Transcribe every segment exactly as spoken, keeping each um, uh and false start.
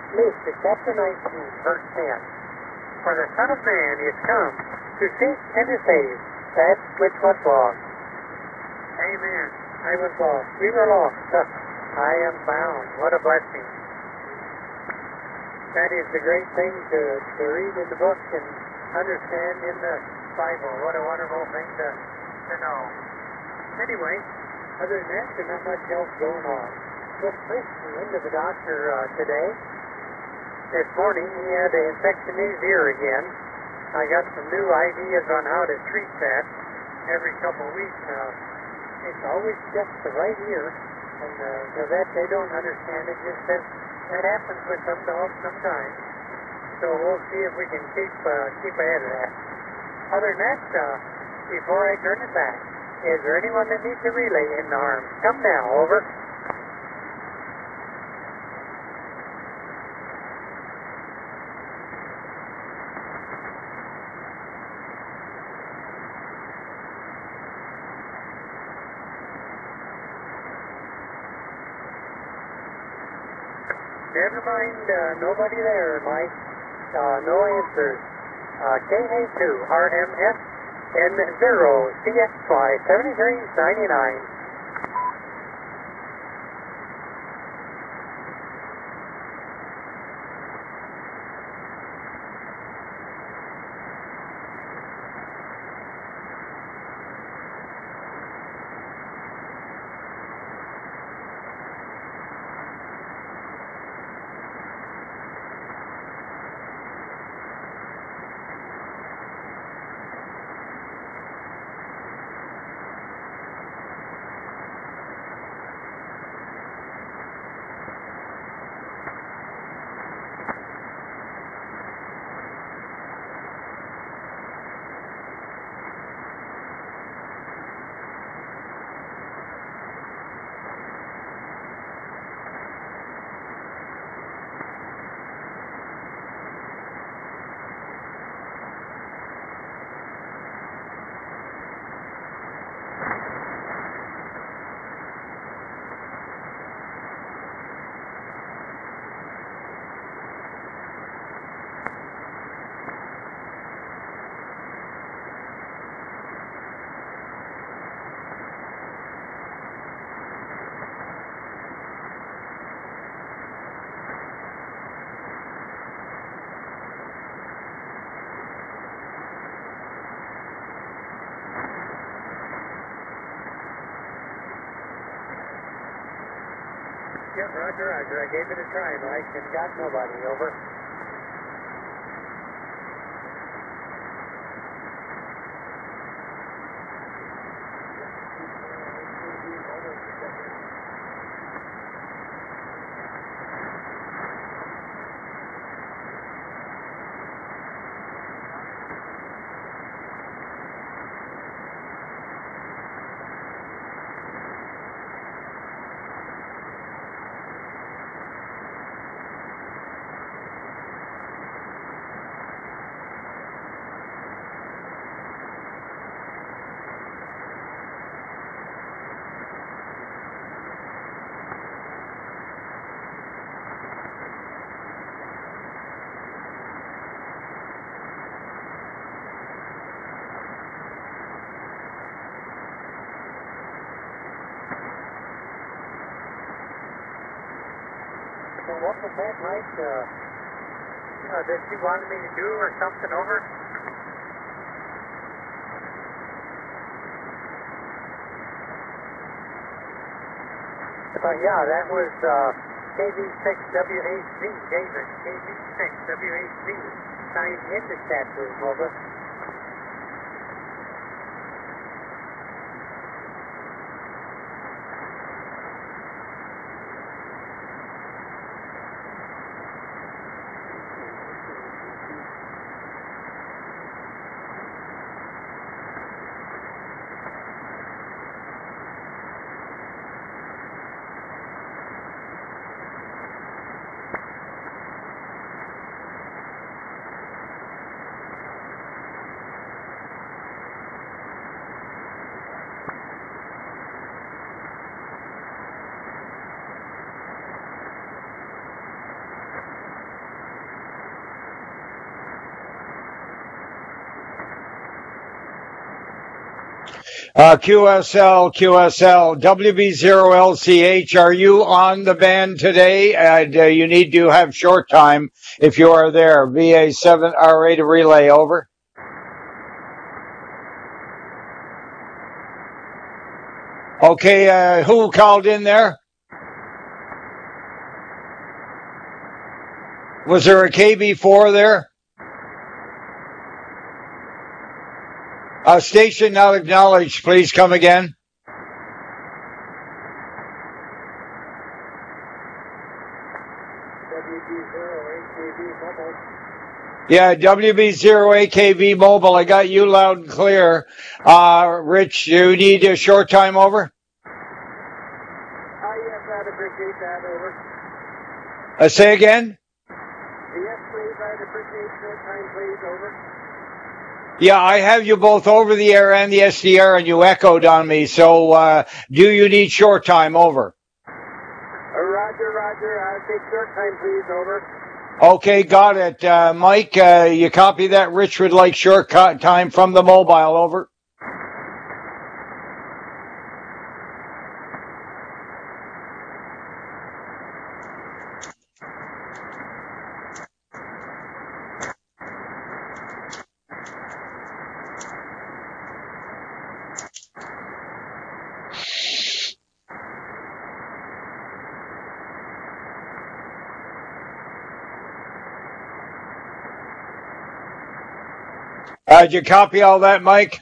Luke, chapter nineteen, verse ten. For the Son of Man is come to seek and to save that which was lost. Amen. I was lost. We were lost. I am found. What a blessing. That is the great thing to, to read in the book and understand in the Bible. What a wonderful thing to, to know. Anyway, other than that, there's not much else going on. Just recently went to the doctor uh, today. This morning he had an infection in his ear again. I got some new ideas on how to treat that every couple of weeks now. It's always just the right ear, and uh, the vet, they don't understand it. Just says that happens with some dogs sometimes. So we'll see if we can keep uh, keep ahead of that. Other than that, uh, before I turn it back, is there anyone that needs a relay in the arms? Come now, over. Never mind, uh, nobody there, Mike. Uh, no answers. Uh, K A two R M S N zero C X Y seventy-three ninety-nine. Yep, roger, roger. I gave it a try, Mike, and got nobody. Over. So what was that, Mike? Uh, uh, that you wanted me to do or something, over? Uh, yeah, that was uh, K V six W H Z, David. K V six W H Z, signed in the chat room, over. Uh, Q S L, Q S L, W B zero L C H, are you on the band today? And uh, you need to have short time if you are there. V A seven R eight relay, over. Okay, uh, who called in there? Was there a K B four there? Uh, station not acknowledged, please come again. W B zero A K V mobile. Yeah, W B zero A K V mobile, I got you loud and clear. Uh, Rich, you need a short time, over? Uh, yes, I'd appreciate that, over. Uh, say again? Yes, please, I'd appreciate short time, please, over. Yeah, I have you both over the air and the S D R, and you echoed on me. So, uh, do you need short time, over? Uh, roger, roger. I'll take short time, please, over. Okay, got it. Uh, Mike, uh, you copy that? Rich would like short time from the mobile, over. Uh, did you copy all that, Mike?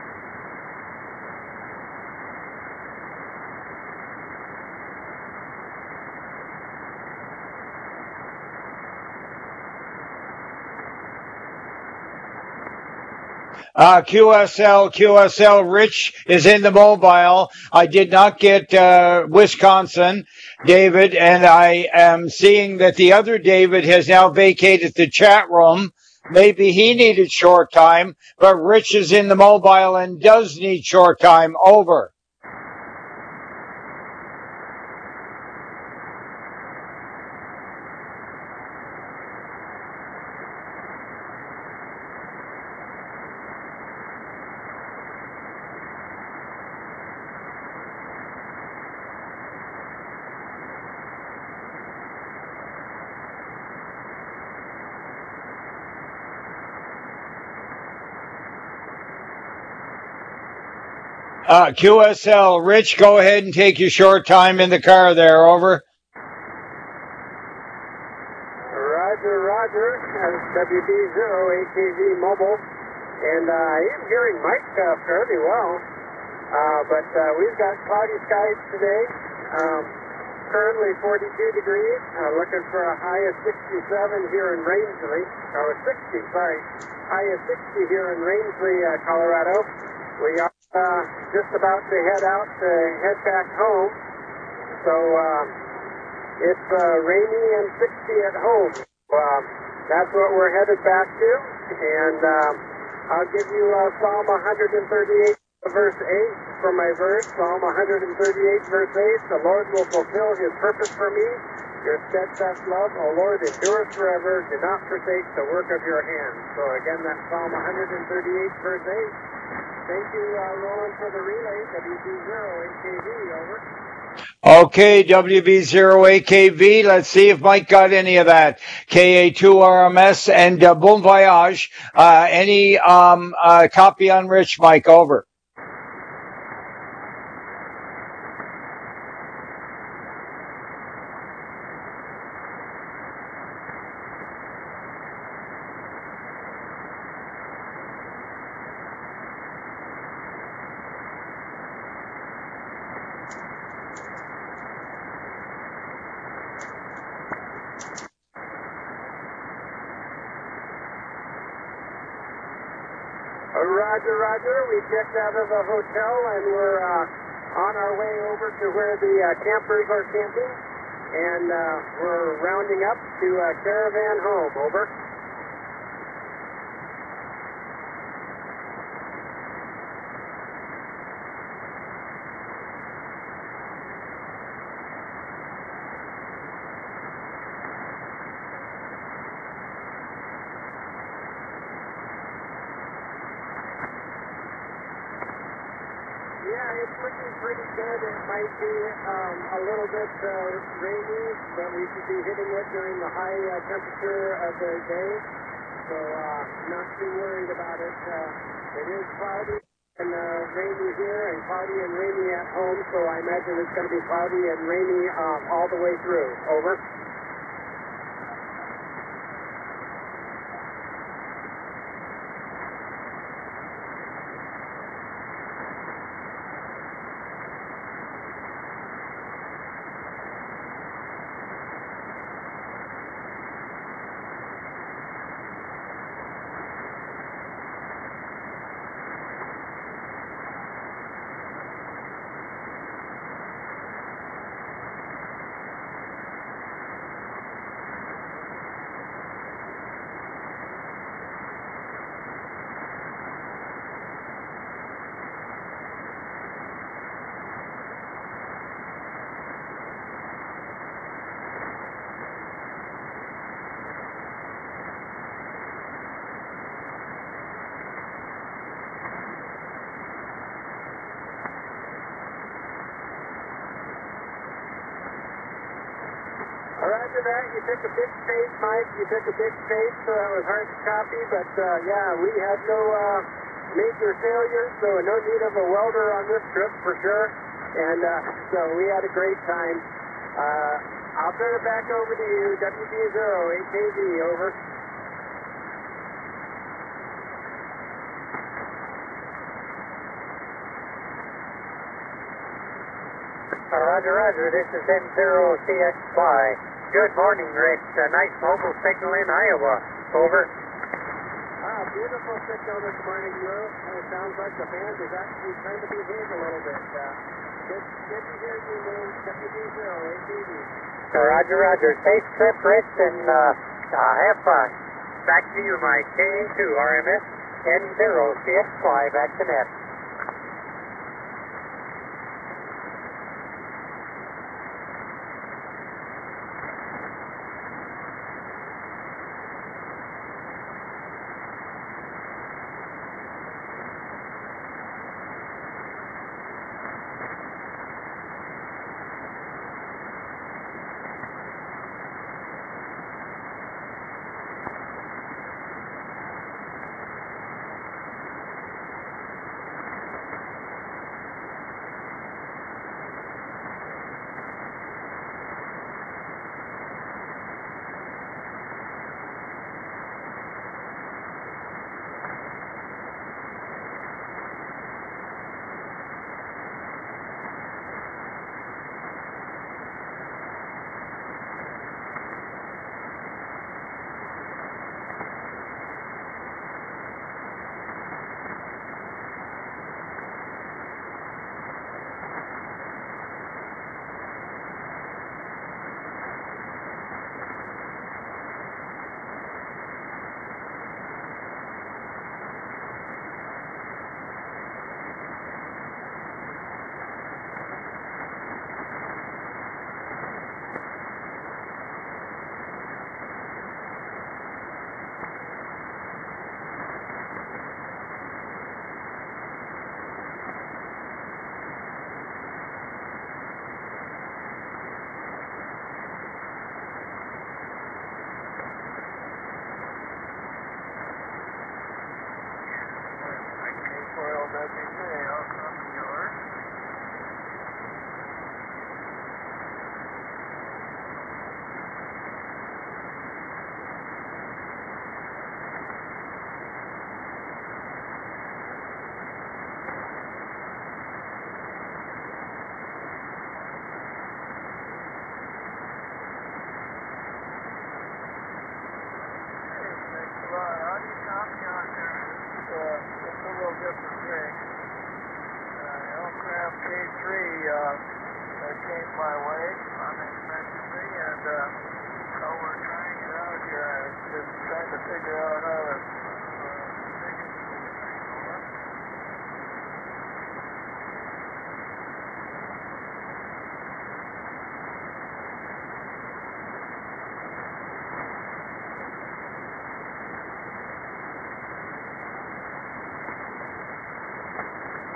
Uh, Q S L, Q S L, Rich is in the mobile. I did not get uh, Wisconsin, David, and I am seeing that the other David has now vacated the chat room. Maybe he needed short time, but Rich is in the mobile and does need short time, over. Uh, Q S L, Rich, go ahead and take your short time in the car there, over. Roger, roger. W B zero A K V mobile. And uh, I am hearing Mike uh, fairly well. Uh, but uh, we've got cloudy skies today. Um, currently forty-two degrees. Uh, looking for a high of sixty-seven here in Rangeley. Oh, sixty, sorry. High of sixty here in Rangeley, uh, Colorado. We are uh, just about to head out to head back home. So uh, it's uh, rainy and sixty at home. Uh, that's what we're headed back to. And uh, I'll give you uh, Psalm one thirty-eight, verse eight for my verse. Psalm one thirty-eight, verse eight. The Lord will fulfill his purpose for me. Your steadfast love, O Lord, endures forever. Do not forsake the work of your hands. So again, that's Psalm one thirty-eight, verse eight. Thank you, uh, Roland, for the relay. W B zero A K V, over. Okay, W B zero A K V. Let's see if Mike got any of that. K A two R M S and uh, Bon Voyage. Uh, any um, uh, copy on Rich, Mike, over. Roger, roger. We checked out of the hotel and we're uh, on our way over to where the uh, campers are camping. And uh, we're rounding up to uh, Caravan Home, over. it's looking pretty good. It might be um, a little bit uh, rainy, but we should be hitting it during the high uh, temperature of the day. So uh, not too worried about it. Uh, it is cloudy and uh, rainy here, and cloudy and rainy at home. So I imagine it's going to be cloudy and rainy um, all the way through. Over. Roger that. You took a big space, Mike. You took a big space, so that was hard to copy. But uh, yeah, we had no uh, major failures, so no need of a welder on this trip for sure. And uh, so we had a great time. Uh, I'll turn it back over to you, W D zero eight K V, over. Roger, Roger. This is N zero C X Y. Good morning, Rich. A nice mobile signal in Iowa. Over. Ah, beautiful signal this morning, Lou. It sounds like the band is actually trying to behave a little bit. Uh, good, good to hear you, Lou. W D zero eight K V. Roger, Roger. Safe trip, Rich, and uh, uh, have fun. Back to you, Mike. K two R M S N zero C X Y. Back to net. K three uh, that came my way unexpectedly, and uh, so we're trying it out here. I'm just trying to figure out how to